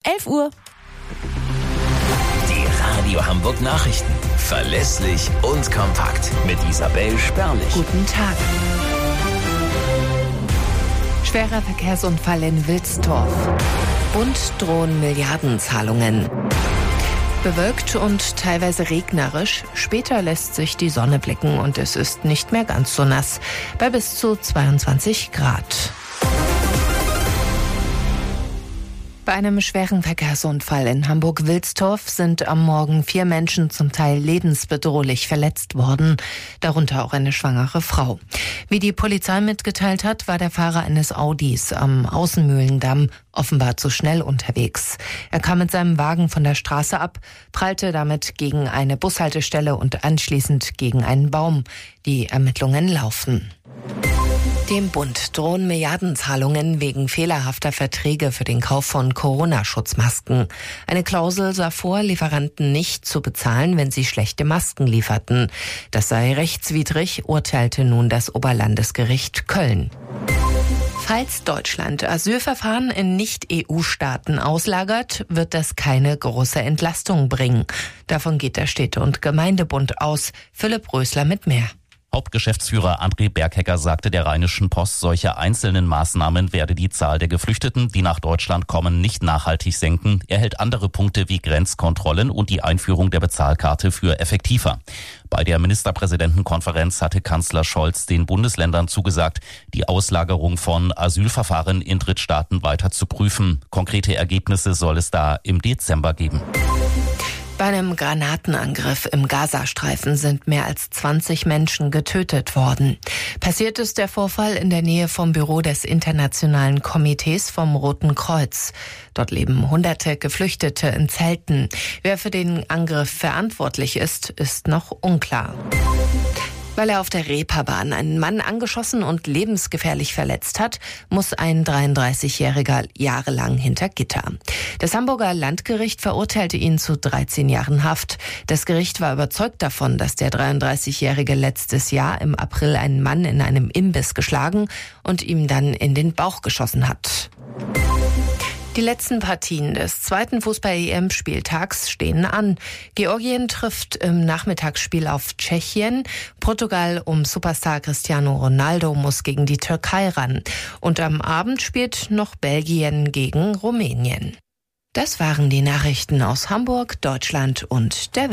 11 Uhr. Die Radio Hamburg Nachrichten. Verlässlich und kompakt. Mit Isabel Sperlich. Guten Tag. Schwerer Verkehrsunfall in Wilsdorf. Bund drohen Milliardenzahlungen. Bewölkt und teilweise regnerisch. Später lässt sich die Sonne blicken und es ist nicht mehr ganz so nass. Bei bis zu 22 Grad. Bei einem schweren Verkehrsunfall in Hamburg-Wilsdorf sind am Morgen 4 Menschen zum Teil lebensbedrohlich verletzt worden, darunter auch eine schwangere Frau. Wie die Polizei mitgeteilt hat, war der Fahrer eines Audis am Außenmühlendamm offenbar zu schnell unterwegs. Er kam mit seinem Wagen von der Straße ab, prallte damit gegen eine Bushaltestelle und anschließend gegen einen Baum. Die Ermittlungen laufen. Dem Bund drohen Milliardenzahlungen wegen fehlerhafter Verträge für den Kauf von Corona-Schutzmasken. Eine Klausel sah vor, Lieferanten nicht zu bezahlen, wenn sie schlechte Masken lieferten. Das sei rechtswidrig, urteilte nun das Oberlandesgericht Köln. Falls Deutschland Asylverfahren in Nicht-EU-Staaten auslagert, wird das keine große Entlastung bringen. Davon geht der Städte- und Gemeindebund aus. Philipp Rösler mit mehr. Hauptgeschäftsführer André Berghecker sagte der Rheinischen Post, solche einzelnen Maßnahmen werde die Zahl der Geflüchteten, die nach Deutschland kommen, nicht nachhaltig senken. Er hält andere Punkte wie Grenzkontrollen und die Einführung der Bezahlkarte für effektiver. Bei der Ministerpräsidentenkonferenz hatte Kanzler Scholz den Bundesländern zugesagt, die Auslagerung von Asylverfahren in Drittstaaten weiter zu prüfen. Konkrete Ergebnisse soll es da im Dezember geben. Bei einem Granatenangriff im Gazastreifen sind mehr als 20 Menschen getötet worden. Passiert ist der Vorfall in der Nähe vom Büro des Internationalen Komitees vom Roten Kreuz. Dort leben Hunderte Geflüchtete in Zelten. Wer für den Angriff verantwortlich ist, ist noch unklar. Weil er auf der Reeperbahn einen Mann angeschossen und lebensgefährlich verletzt hat, muss ein 33-Jähriger jahrelang hinter Gitter. Das Hamburger Landgericht verurteilte ihn zu 13 Jahren Haft. Das Gericht war überzeugt davon, dass der 33-Jährige letztes Jahr im April einen Mann in einem Imbiss geschlagen und ihm dann in den Bauch geschossen hat. Die letzten Partien des zweiten Fußball-EM-Spieltags stehen an. Georgien trifft im Nachmittagsspiel auf Tschechien. Portugal um Superstar Cristiano Ronaldo muss gegen die Türkei ran. Und am Abend spielt noch Belgien gegen Rumänien. Das waren die Nachrichten aus Hamburg, Deutschland und der Welt.